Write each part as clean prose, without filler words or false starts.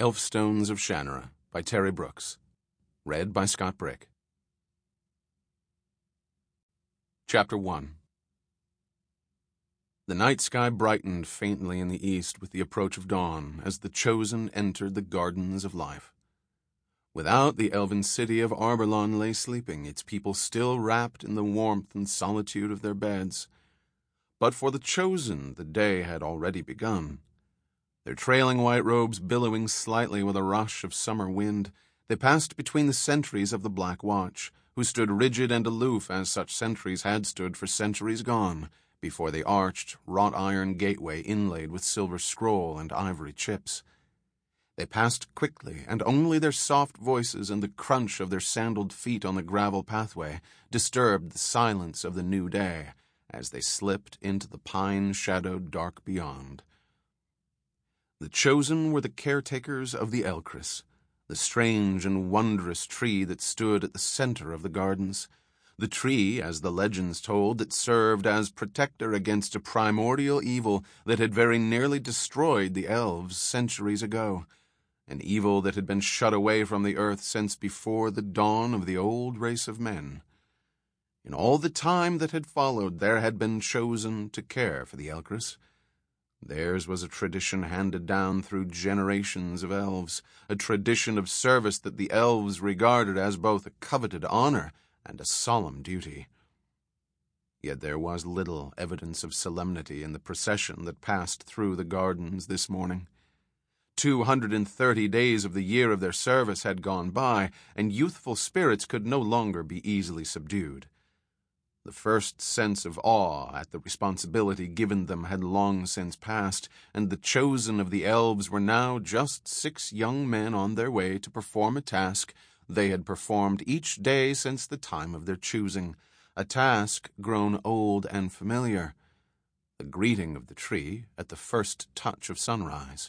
Elfstones of Shannara by Terry Brooks. Read by Scott Brick. Chapter 1. The night sky brightened faintly in the east with the approach of dawn as the Chosen entered the Gardens of Life. Without, the elven city of Arborlon lay sleeping, its people still wrapped in the warmth and solitude of their beds. But for the Chosen, the day had already begun. Their trailing white robes billowing slightly with a rush of summer wind, they passed between the sentries of the Black Watch, who stood rigid and aloof as such sentries had stood for centuries gone, before the arched, wrought-iron gateway inlaid with silver scroll and ivory chips. They passed quickly, and only their soft voices and the crunch of their sandaled feet on the gravel pathway disturbed the silence of the new day as they slipped into the pine-shadowed dark beyond. The Chosen were the caretakers of the Elcris, the strange and wondrous tree that stood at the center of the gardens, the tree, as the legends told, that served as protector against a primordial evil that had very nearly destroyed the elves centuries ago, an evil that had been shut away from the earth since before the dawn of the old race of men. In all the time that had followed, there had been chosen to care for the Elcris. Theirs was a tradition handed down through generations of elves, a tradition of service that the elves regarded as both a coveted honor and a solemn duty. Yet there was little evidence of solemnity in the procession that passed through the gardens this morning. 230 days of the year of their service had gone by, and youthful spirits could no longer be easily subdued. The first sense of awe at the responsibility given them had long since passed, and the Chosen of the elves were now just 6 young men on their way to perform a task they had performed each day since the time of their choosing, a task grown old and familiar, the greeting of the tree at the first touch of sunrise.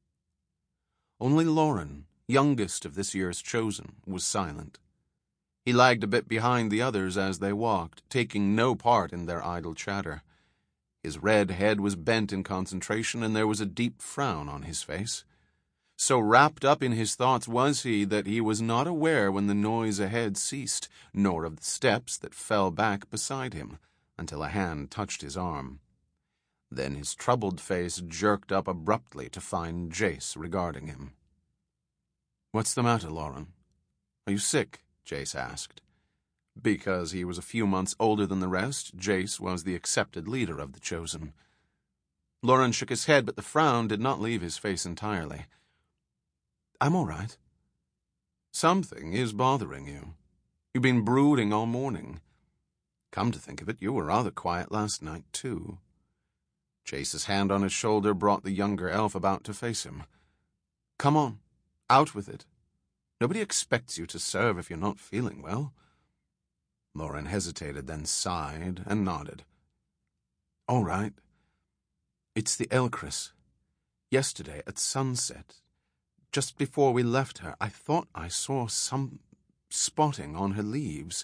Only Loren, youngest of this year's Chosen, was silent. He lagged a bit behind the others as they walked, taking no part in their idle chatter. His red head was bent in concentration, and there was a deep frown on his face. So wrapped up in his thoughts was he that he was not aware when the noise ahead ceased, nor of the steps that fell back beside him, until a hand touched his arm. Then his troubled face jerked up abruptly to find Jace regarding him. "What's the matter, Loren? Are you sick?" Jace asked. Because he was a few months older than the rest, Jace was the accepted leader of the Chosen. Loren shook his head, but the frown did not leave his face entirely. "I'm all right." "Something is bothering you. You've been brooding all morning. Come to think of it, you were rather quiet last night, too." Jace's hand on his shoulder brought the younger elf about to face him. "Come on, out with it. Nobody expects you to serve if you're not feeling well." Loren hesitated, then sighed and nodded. "All right. It's the Elcris. Yesterday at sunset, just before we left her, I thought I saw some spotting on her leaves.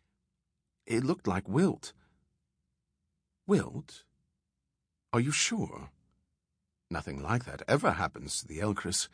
It looked like wilt." "Wilt? Are you sure?" "Nothing like that ever happens to the Elcris."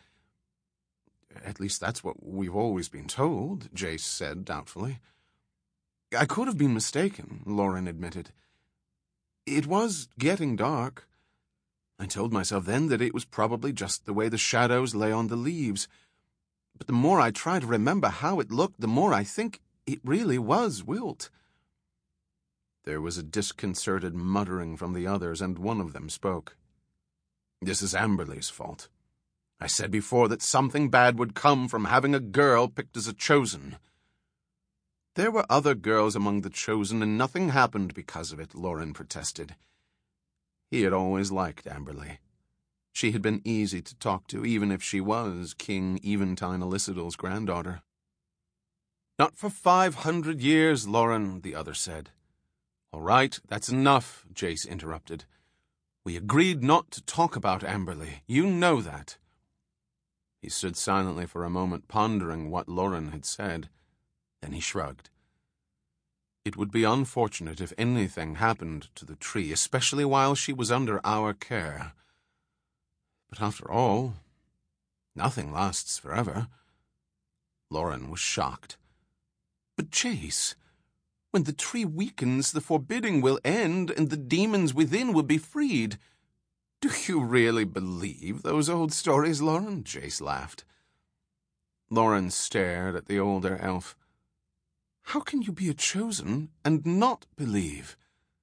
"At least that's what we've always been told," Jace said doubtfully. "I could have been mistaken," Loren admitted. "It was getting dark. I told myself then that it was probably just the way the shadows lay on the leaves. But the more I try to remember how it looked, the more I think it really was wilt." There was a disconcerted muttering from the others, and one of them spoke. "This is Amberly's fault. I said before that something bad would come from having a girl picked as a Chosen." "There were other girls among the Chosen, and nothing happened because of it," Loren protested. He had always liked Amberly. She had been easy to talk to, even if she was King Eventine Elicidel's granddaughter. "Not for 500 years, Loren," the other said. "All right, that's enough," Jace interrupted. "We agreed not to talk about Amberly. You know that." He stood silently for a moment, pondering what Loren had said. Then he shrugged. "It would be unfortunate if anything happened to the tree, especially while she was under our care. But after all, Nothing lasts forever. Lauren was shocked. But Jace, when the tree weakens, the forbidding will end and the demons within will be freed. Do you really believe those old stories, Lauren? Jace laughed. Lauren stared at the older elf. How can you be a chosen and not believe?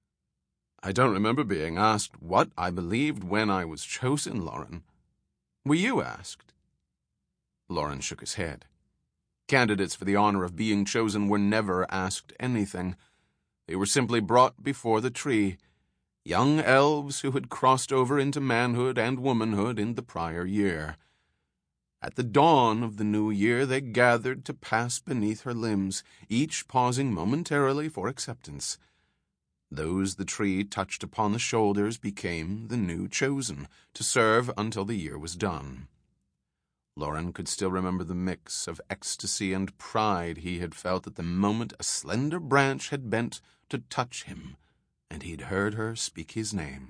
I don't remember being asked what I believed when I was chosen, Lauren. Were you asked? Lauren shook his head. Candidates for the honor of being chosen were never asked anything. They were simply brought before the tree, young elves who had crossed over into manhood and womanhood in the prior year. At the dawn of the new year, they gathered to pass beneath her limbs, each pausing momentarily for acceptance. Those the tree touched upon the shoulders became the new chosen, to serve until the year was done. Lauren could still remember the mix of ecstasy and pride he had felt at the moment a slender branch had bent to touch him, and he'd heard her speak his name.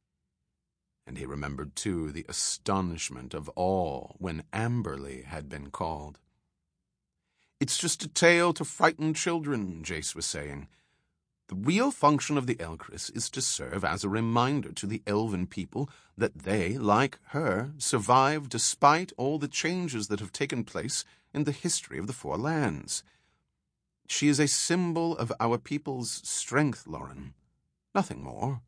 And he remembered, too, the astonishment of all when Amberly had been called. It's just a tale to frighten children, Jace was saying. The real function of the Elcris is to serve as a reminder to the elven people that they, like her, survive despite all the changes that have taken place in the history of the Four Lands. She is a symbol of our people's strength, Lauren. Nothing more.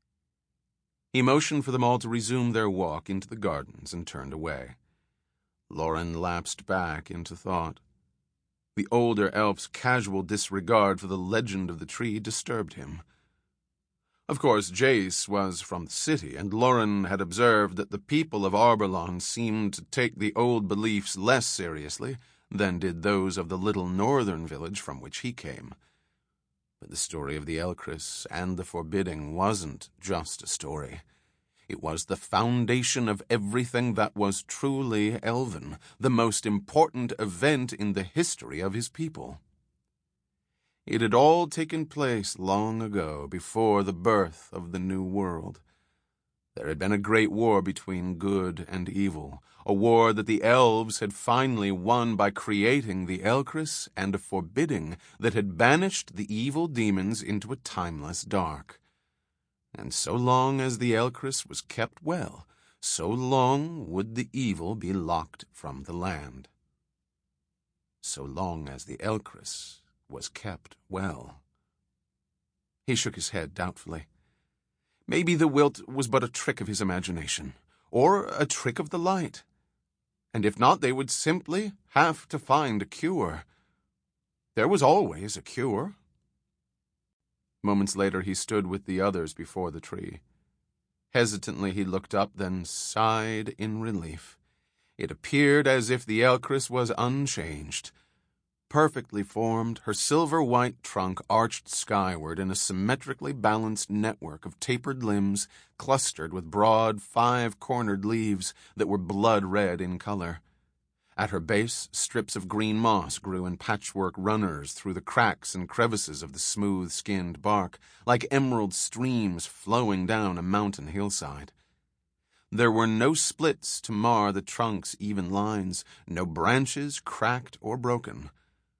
He motioned for them all to resume their walk into the gardens and turned away. Lauren lapsed back into thought. The older elf's casual disregard for the legend of the tree disturbed him. Of course, Jace was from the city, and Lauren had observed that the people of Arborlon seemed to take the old beliefs less seriously than did those of the little northern village from which he came. But the story of the Elcris and the forbidding wasn't just a story. It was the foundation of everything that was truly elven, the most important event in the history of his people. It had all taken place long ago, before the birth of the New World. There had been a great war between good and evil, a war that the elves had finally won by creating the Elcris and a forbidding that had banished the evil demons into a timeless dark. And so long as the Elcris was kept well, so long would the evil be locked from the land. So long as the Elcris was kept well. He shook his head doubtfully. Maybe the wilt was but a trick of his imagination, or a trick of the light. And if not, they would simply have to find a cure. There was always a cure. Moments later, he stood with the others before the tree. Hesitantly, he looked up, then sighed in relief. It appeared as if the Elcris was unchanged. Perfectly formed, her silver-white trunk arched skyward in a symmetrically balanced network of tapered limbs clustered with broad, five-cornered leaves that were blood-red in color. At her base, strips of green moss grew in patchwork runners through the cracks and crevices of the smooth-skinned bark, like emerald streams flowing down a mountain hillside. There were no splits to mar the trunk's even lines, no branches cracked or broken.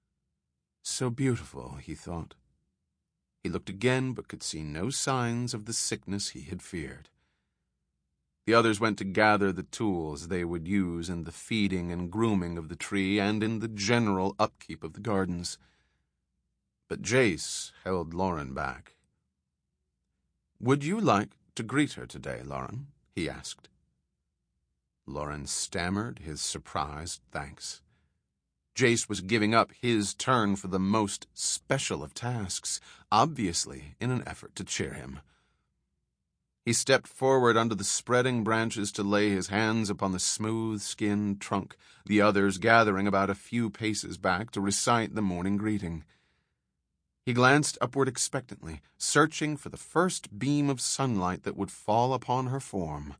So beautiful, he thought. He looked again, but could see no signs of the sickness he had feared. The others went to gather the tools they would use in the feeding and grooming of the tree and in the general upkeep of the gardens. But Jace held Lauren back. "Would you like to greet her today, Lauren?" he asked. Lauren stammered his surprised thanks. Jace was giving up his turn for the most special of tasks, obviously in an effort to cheer him. He stepped forward under the spreading branches to lay his hands upon the smooth-skinned trunk, the others gathering about a few paces back to recite the morning greeting. He glanced upward expectantly, searching for the first beam of sunlight that would fall upon her form.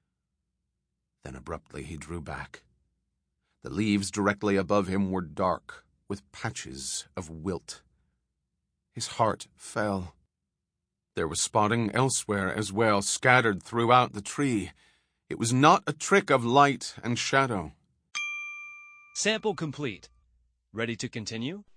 Then abruptly he drew back. The leaves directly above him were dark, with patches of wilt. His heart fell. There was spotting elsewhere as well, scattered throughout the tree. It was not a trick of light and shadow. Sample complete. Ready to continue?